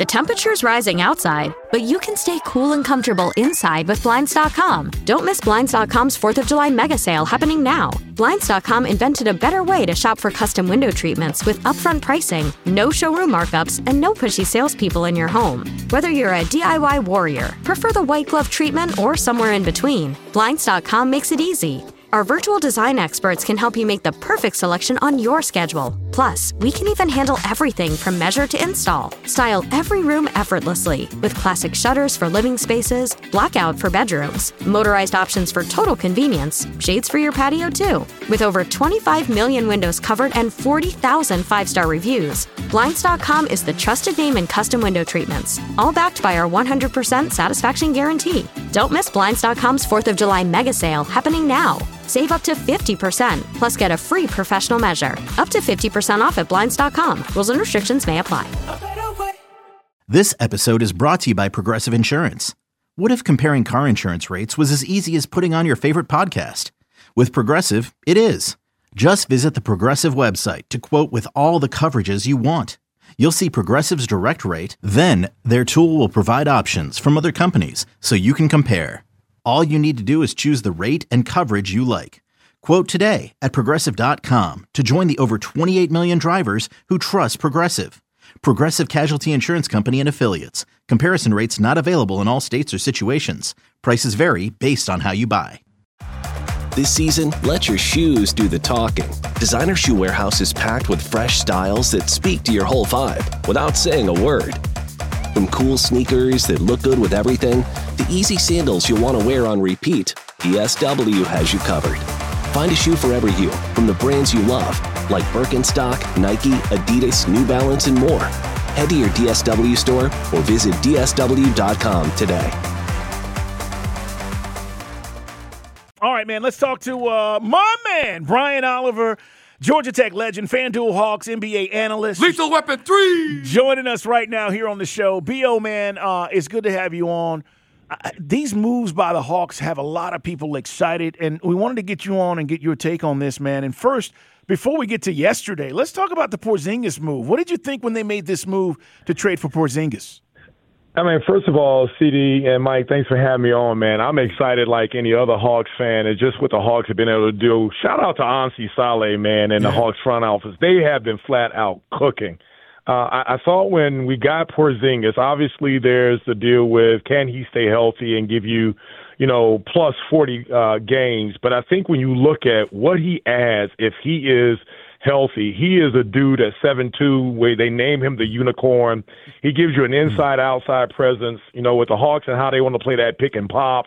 The temperature's rising outside, but you can stay cool and comfortable inside with Blinds.com. Don't miss Blinds.com's 4th of July mega sale happening now. Blinds.com invented a better way to shop for custom window treatments with upfront pricing, no showroom markups, and no pushy salespeople in your home. Whether you're a DIY warrior, prefer the white glove treatment, or somewhere in between, Blinds.com makes it easy. Our virtual design experts can help you make the perfect selection on your schedule. Plus, we can even handle everything from measure to install. Style every room effortlessly with classic shutters for living spaces, blackout for bedrooms, motorized options for total convenience, shades for your patio too. With over 25 million windows covered and 40,000 five-star reviews, Blinds.com is the trusted name in custom window treatments, all backed by our 100% satisfaction guarantee. Don't miss Blinds.com's 4th of July mega sale happening now. Save up to 50%, plus get a free professional measure. Up to 50% off at Blinds.com. Rules and restrictions may apply. This episode is brought to you by Progressive Insurance. What if comparing car insurance rates was as easy as putting on your favorite podcast? With Progressive, it is. Just visit the Progressive website to quote with all the coverages you want. You'll see Progressive's direct rate, then their tool will provide options from other companies so you can compare. All you need to do is choose the rate and coverage you like. Quote today at Progressive.com to join the over 28 million drivers who trust Progressive. Progressive Casualty Insurance Company and Affiliates. Comparison rates not available in all states or situations. Prices vary based on how you buy. This season, let your shoes do the talking. Designer Shoe Warehouse is packed with fresh styles that speak to your whole vibe without saying a word. From cool sneakers that look good with everything, to easy sandals you'll want to wear on repeat, DSW has you covered. Find a shoe for every you, from the brands you love, like Birkenstock, Nike, Adidas, New Balance, and more. Head to your DSW store or visit DSW.com today. All right, man, let's talk to my man, Brian Oliver, Georgia Tech legend, FanDuel Hawks, NBA analyst. Lethal Weapon 3! Joining us right now here on the show. B.O., man, it's good to have you on. These moves by the Hawks have a lot of people excited, and we wanted to get you on and get your take on this, man. And first, before we get to yesterday, let's talk about the Porzingis move. What did you think when they made this move to trade for Porzingis? I mean, first of all, CD and Mike, thanks for having me on, man. I'm excited like any other Hawks fan, and just what the Hawks have been able to do. Shout out to Ansi Saleh, man, and the Hawks front office. They have been flat out cooking. I thought when we got Porzingis, obviously there's the deal with can he stay healthy and give you, plus 40 games. But I think when you look at what he adds, if he is healthy, he is a dude at 7'2", where they name him the unicorn. He gives you an inside-outside presence, with the Hawks and how they want to play that pick and pop.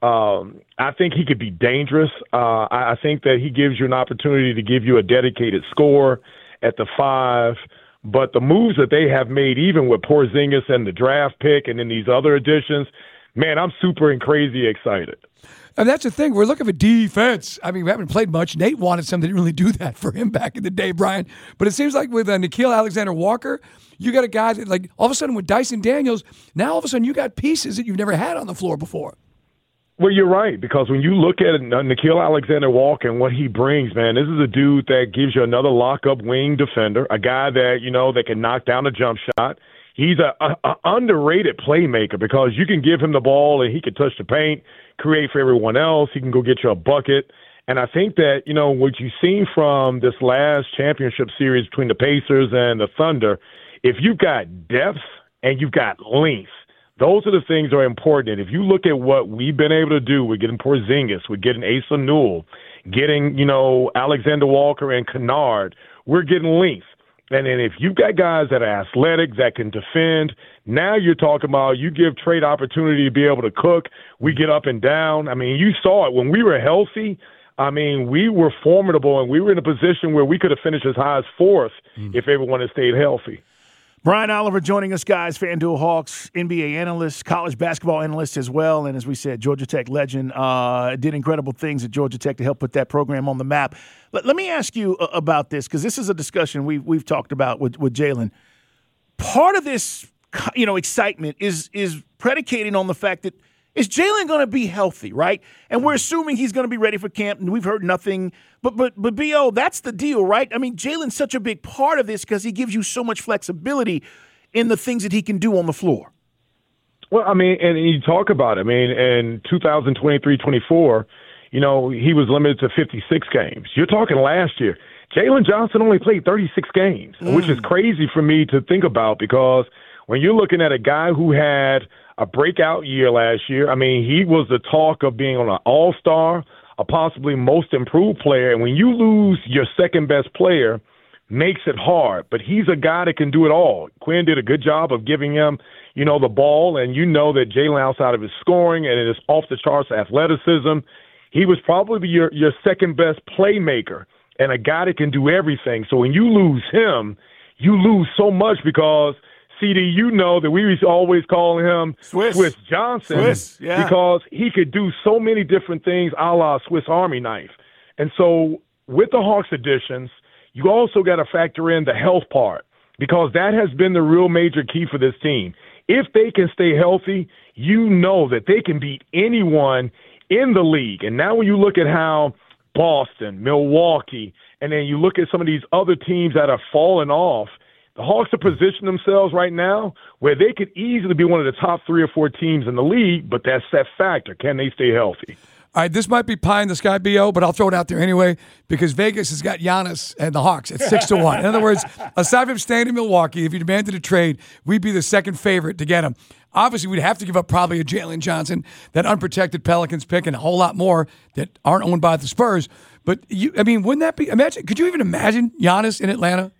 I think he could be dangerous. I think that he gives you an opportunity to give you a dedicated score at the 5. But the moves that they have made, even with Porzingis and the draft pick and then these other additions, man, I'm super and crazy excited. And that's the thing. We're looking for defense. I mean, we haven't played much. Nate wanted something that didn't really do that for him back in the day, Brian. But it seems like with Nickeil Alexander-Walker, you got a guy that, like, all of a sudden with Dyson Daniels, now all of a sudden you got pieces that you've never had on the floor before. Well, you're right, because when you look at Nickeil Alexander-Walker and what he brings, man, this is a dude that gives you another lock-up wing defender, a guy that, that can knock down a jump shot. He's a underrated playmaker because you can give him the ball and he can touch the paint, create for everyone else. He can go get you a bucket. And I think that, what you've seen from this last championship series between the Pacers and the Thunder, if you've got depth and you've got length, those are the things that are important. And if you look at what we've been able to do, we're getting Porzingis, we're getting Asa Newell, getting, Alexander Walker and Kennard, we're getting length. And then if you've got guys that are athletic, that can defend, now you're talking about you give trade opportunity to be able to cook. We get up and down. I mean, you saw it. When we were healthy, I mean, we were formidable, and we were in a position where we could have finished as high as 4th if everyone had stayed healthy. Brian Oliver joining us, guys, FanDuel Hawks, NBA analyst, college basketball analyst as well, and as we said, Georgia Tech legend, did incredible things at Georgia Tech to help put that program on the map. Let me ask you about this, because this is a discussion we've talked about with Jalen. Part of this, excitement is predicated on the fact that is Jalen going to be healthy, right? And we're assuming he's going to be ready for camp, and we've heard nothing. But B.O., that's the deal, right? I mean, Jalen's such a big part of this because he gives you so much flexibility. in the things that he can do on the floor. Well, I mean, and you talk about it. I mean, in 2023-24, he was limited to 56 games. You're talking last year. Jalen Johnson only played 36 games, which is crazy for me to think about because when you're looking at a guy who had a breakout year last year, I mean, he was the talk of being on an all-star, a possibly most improved player. And when you lose your second-best player, makes it hard. But he's a guy that can do it all. Quinn did a good job of giving him, the ball, and that Jalen, outside of his scoring and his off-the-charts athleticism, he was probably your second-best playmaker and a guy that can do everything. So when you lose him, you lose so much because, CD, that we used to always call him Swiss Johnson because he could do so many different things a la Swiss Army knife. And so with the Hawks additions, you also got to factor in the health part because that has been the real major key for this team. If they can stay healthy, that they can beat anyone in the league. And now when you look at how Boston, Milwaukee, and then you look at some of these other teams that have fallen off, the Hawks are positioning themselves right now where they could easily be one of the top 3 or 4 teams in the league, but that's that factor. Can they stay healthy? All right, this might be pie in the sky, B.O., but I'll throw it out there anyway because Vegas has got Giannis and the Hawks at 6-1. In other words, aside from staying in Milwaukee, if you demanded a trade, we'd be the second favorite to get him. Obviously, we'd have to give up probably a Jalen Johnson, that unprotected Pelicans pick, and a whole lot more that aren't owned by the Spurs. But, wouldn't that be – could you even imagine Giannis in Atlanta?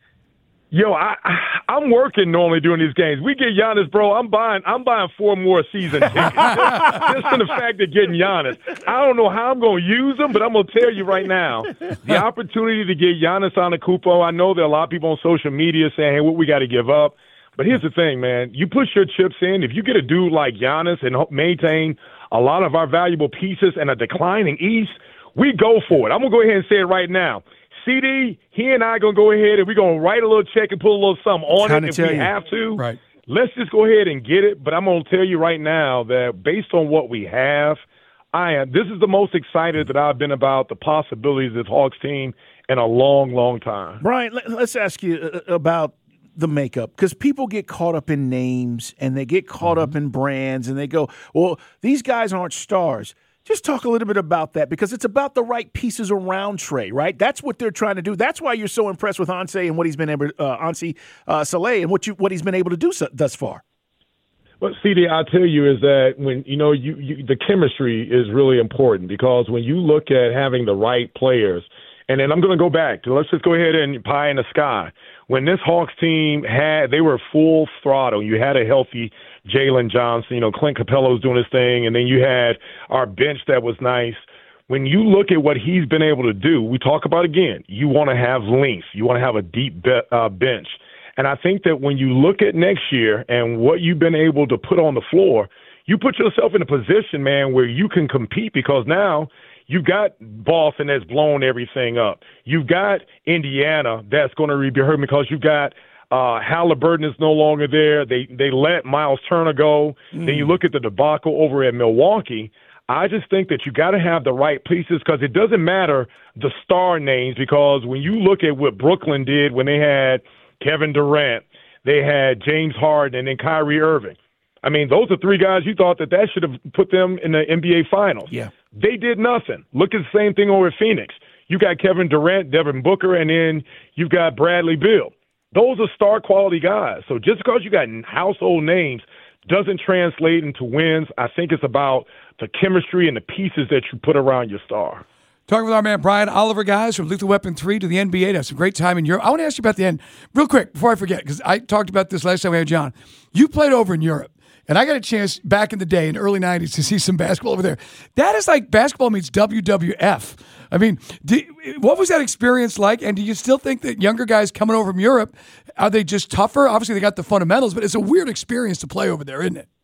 Yo, I'm working normally during these games. We get Giannis, bro. I'm buying 4 more season tickets. Just for the fact of getting Giannis. I don't know how I'm going to use them, but I'm going to tell you right now, the opportunity to get Giannis Antetokounmpo, I know there are a lot of people on social media saying, hey, what we got to give up. But here's the thing, man. You push your chips in. If you get a dude like Giannis and maintain a lot of our valuable pieces and a declining East, we go for it. I'm going to go ahead and say it right now. CD, he and I are going to go ahead and we're going to write a little check and put a little something on it if we have to. Right. Let's just go ahead and get it. But I'm going to tell you right now that based on what we have, this is the most excited that I've been about the possibilities of this Hawks team in a long, long time. Brian, let's ask you about the makeup because people get caught up in names and they get caught up in brands and they go, well, these guys aren't stars. Just talk a little bit about that because it's about the right pieces around Trey, right? That's what they're trying to do. That's why you're so impressed with Ansei and what he's been able, Saleh, and what he's been able to do thus far. Well, CD, I'll tell you is that when the chemistry is really important because when you look at having the right players, and then I'm going to go back to let's just go ahead and pie in the sky. When this Hawks team they were full throttle. You had a healthy Jalen Johnson, Clint Capello's doing his thing, and then you had our bench that was nice. When you look at what he's been able to do, we talk about, again, you want to have length. You want to have a deep bench. And I think that when you look at next year and what you've been able to put on the floor, you put yourself in a position, man, where you can compete because now you've got Boston that's blown everything up. You've got Indiana that's going to be hurt because you've got Halliburton is no longer there. They let Miles Turner go. Then you look at the debacle over at Milwaukee. I just think that you got to have the right pieces because it doesn't matter the star names because when you look at what Brooklyn did when they had Kevin Durant, they had James Harden, and then Kyrie Irving. I mean, those are 3 guys you thought that should have put them in the NBA Finals. Yeah. They did nothing. Look at the same thing over at Phoenix. You got Kevin Durant, Devin Booker, and then you've got Bradley Beal. Those are star quality guys. So just because you got household names doesn't translate into wins. I think it's about the chemistry and the pieces that you put around your star. Talking with our man Brian Oliver, guys, from Lethal Weapon 3 to the NBA to have some great time in Europe. I want to ask you about the end real quick before I forget because I talked about this last time we had John. You played over in Europe. And I got a chance back in the day in the early 90s to see some basketball over there. That is like basketball meets WWF. I mean, what was that experience like? And do you still think that younger guys coming over from Europe, are they just tougher? Obviously, they got the fundamentals, but it's a weird experience to play over there, isn't it?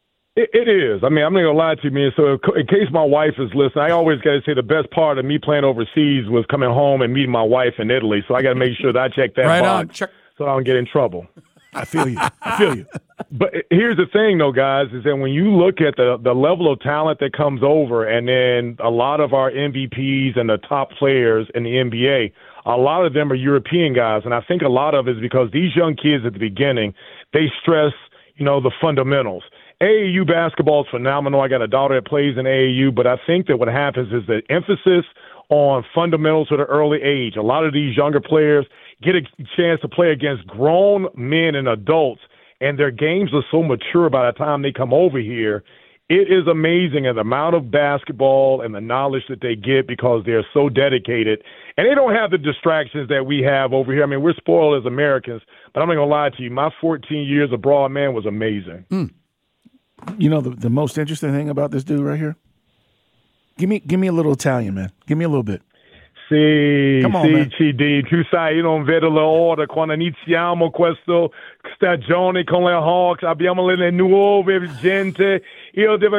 It is. I mean, I'm not going to lie to you, man. So in case my wife is listening, I always got to say the best part of me playing overseas was coming home and meeting my wife in Italy. So I got to make sure that I check that box so I don't get in trouble. I feel you. But here's the thing, though, guys, is that when you look at the level of talent that comes over and then a lot of our MVPs and the top players in the NBA, a lot of them are European guys. And I think a lot of it is because these young kids at the beginning, they stress, the fundamentals. AAU basketball is phenomenal. I got a daughter that plays in AAU, but I think that what happens is the emphasis on fundamentals at an early age. A lot of these younger players get a chance to play against grown men and adults, and their games are so mature by the time they come over here. It is amazing the amount of basketball and the knowledge that they get because they're so dedicated. And they don't have the distractions that we have over here. I mean, we're spoiled as Americans, but I'm not going to lie to you. My 14 years abroad, man, was amazing. The most interesting thing about this dude right here? Give me a little Italian, man. Give me a little bit. Come on, man. CD, tu sai, io non vedo l'ora quando iniziamo questa stagione con le Hawks, abbiamo le nuove gente, io devo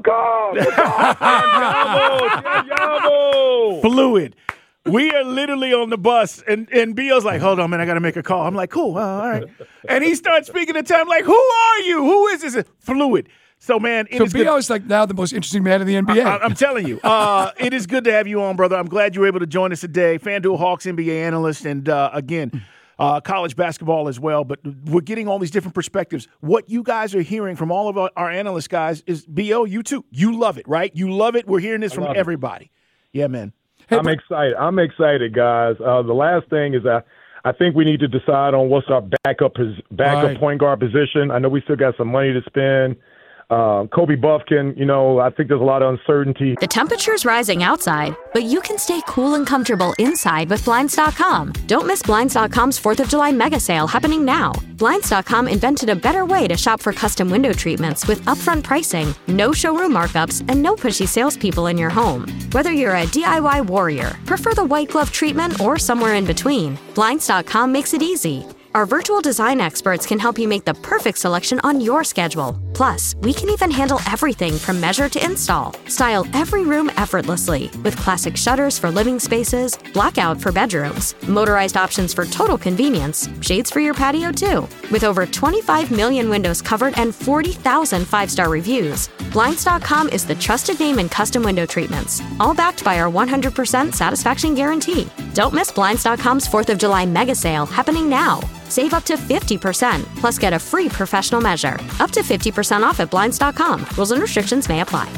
andiamo. Fluid. We are literally on the bus, and Bio's like, hold on, man, I got to make a call. I'm like, cool, all right. And he starts speaking Italian, like, who are you? Who is this? Fluid. So, man, Bio is like now the most interesting man in the NBA. I'm telling you. It is good to have you on, brother. I'm glad you were able to join us today. FanDuel Hawks NBA analyst, and, again, college basketball as well. But we're getting all these different perspectives. What you guys are hearing from all of our analyst guys is, Bio, you too. You love it, right? You love it. We're hearing this from everybody. Yeah, man. Hey, I'm excited, guys. The last thing is I think we need to decide on what's our backup point guard position. I know we still got some money to spend. Kobe Buffkin, I think there's a lot of uncertainty. The temperature's rising outside, but you can stay cool and comfortable inside with Blinds.com. Don't miss Blinds.com's 4th of July mega sale happening now. Blinds.com invented a better way to shop for custom window treatments with upfront pricing, no showroom markups, and no pushy salespeople in your home. Whether you're a DIY warrior, prefer the white glove treatment, or somewhere in between, Blinds.com makes it easy. Our virtual design experts can help you make the perfect selection on your schedule. Plus, we can even handle everything from measure to install. Style every room effortlessly with classic shutters for living spaces, blackout for bedrooms, motorized options for total convenience, shades for your patio too. With over 25 million windows covered and 40,000 five-star reviews, Blinds.com is the trusted name in custom window treatments, all backed by our 100% satisfaction guarantee. Don't miss Blinds.com's 4th of July mega sale happening now. Save up to 50%, plus get a free professional measure. Up to 50% off at Blinds.com. Rules and restrictions may apply.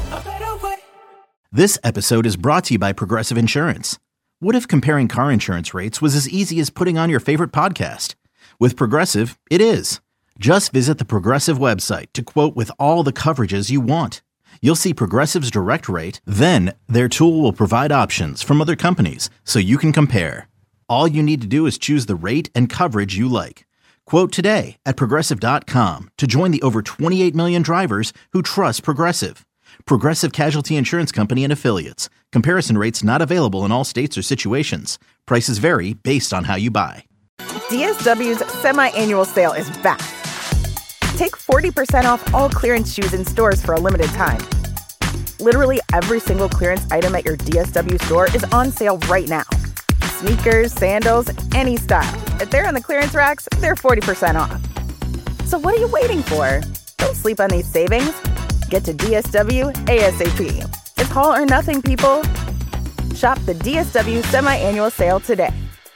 This episode is brought to you by Progressive Insurance. What if comparing car insurance rates was as easy as putting on your favorite podcast? With Progressive, it is. Just visit the Progressive website to quote with all the coverages you want. You'll see Progressive's direct rate, then their tool will provide options from other companies so you can compare. All you need to do is choose the rate and coverage you like. Quote today at Progressive.com to join the over 28 million drivers who trust Progressive. Progressive Casualty Insurance Company and Affiliates. Comparison rates not available in all states or situations. Prices vary based on how you buy. DSW's semi-annual sale is back. Take 40% off all clearance shoes in stores for a limited time. Literally every single clearance item at your DSW store is on sale right now. Sneakers, sandals, any style. If they're on the clearance racks, they're 40% off. So what are you waiting for? Don't sleep on these savings. Get to DSW ASAP. It's all or nothing, people. Shop the DSW semi-annual sale today.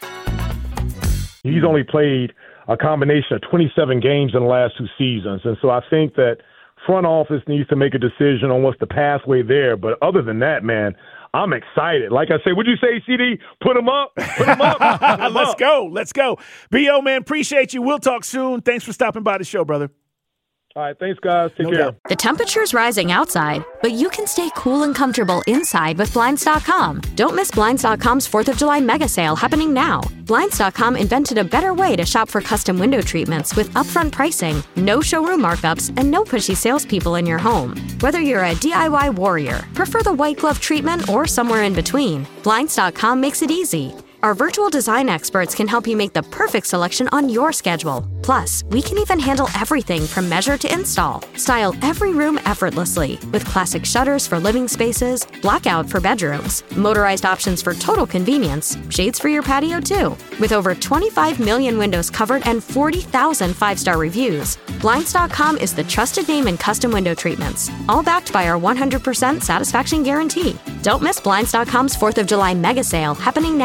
He's only played a combination of 27 games in the last 2 seasons. And so I think that front office needs to make a decision on what's the pathway there. But other than that, man, I'm excited. Like I said, would you say, CD, put him up? Put him up. Let's go. B.O., man, appreciate you. We'll talk soon. Thanks for stopping by the show, brother. All right, thanks, guys. Take care. doubt. The temperature's rising outside, but you can stay cool and comfortable inside with Blinds.com. Don't miss Blinds.com's 4th of July mega sale happening now. Blinds.com invented a better way to shop for custom window treatments with upfront pricing, no showroom markups, and no pushy salespeople in your home. Whether you're a DIY warrior, prefer the white glove treatment, or somewhere in between, Blinds.com makes it easy. Our virtual design experts can help you make the perfect selection on your schedule. Plus, we can even handle everything from measure to install. Style every room effortlessly with classic shutters for living spaces, blackout for bedrooms, motorized options for total convenience, shades for your patio too. With over 25 million windows covered and 40,000 five-star reviews, Blinds.com is the trusted name in custom window treatments, all backed by our 100% satisfaction guarantee. Don't miss Blinds.com's 4th of July mega sale happening now.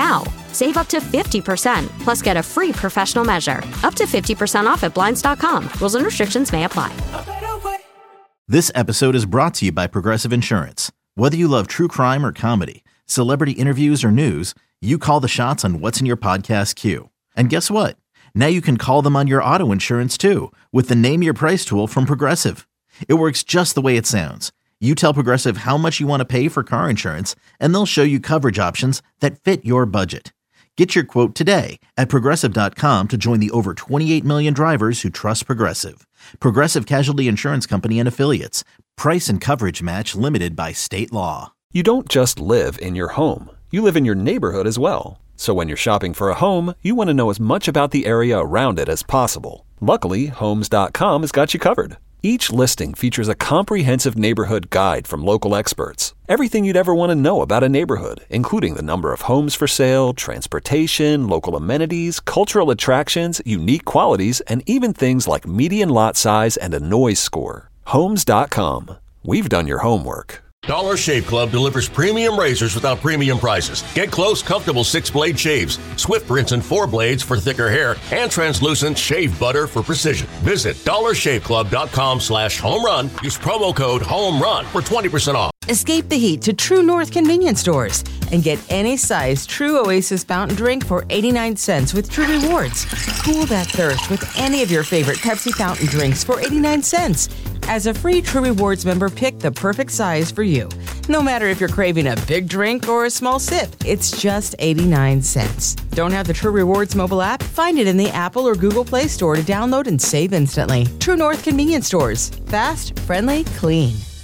Save up to 50%, plus get a free professional measure. Up to 50% off at Blinds.com. Rules and restrictions may apply. This episode is brought to you by Progressive Insurance. Whether you love true crime or comedy, celebrity interviews or news, you call the shots on what's in your podcast queue. And guess what? Now you can call them on your auto insurance too with the Name Your Price tool from Progressive. It works just the way it sounds. You tell Progressive how much you want to pay for car insurance, and they'll show you coverage options that fit your budget. Get your quote today at Progressive.com to join the over 28 million drivers who trust Progressive. Progressive Casualty Insurance Company and Affiliates. Price and coverage match limited by state law. You don't just live in your home. You live in your neighborhood as well. So when you're shopping for a home, you want to know as much about the area around it as possible. Luckily, Homes.com has got you covered. Each listing features a comprehensive neighborhood guide from local experts. Everything you'd ever want to know about a neighborhood, including the number of homes for sale, transportation, local amenities, cultural attractions, unique qualities, and even things like median lot size and a noise score. Homes.com. We've done your homework. Dollar Shave Club delivers premium razors without premium prices. Get close, comfortable 6-blade shaves, swift rinse and 4 blades for thicker hair, and translucent shave butter for precision. Visit dollarshaveclub.com/homerun. Use promo code HOMERUN for 20% off. Escape the heat to True North convenience stores and get any size True Oasis fountain drink for 89 cents with True Rewards. Cool that thirst with any of your favorite Pepsi fountain drinks for 89 cents. As a free True Rewards member, pick the perfect size for you. No matter if you're craving a big drink or a small sip, it's just 89 cents. Don't have the True Rewards mobile app? Find it in the Apple or Google Play Store to download and save instantly. True North convenience stores. Fast, friendly, clean.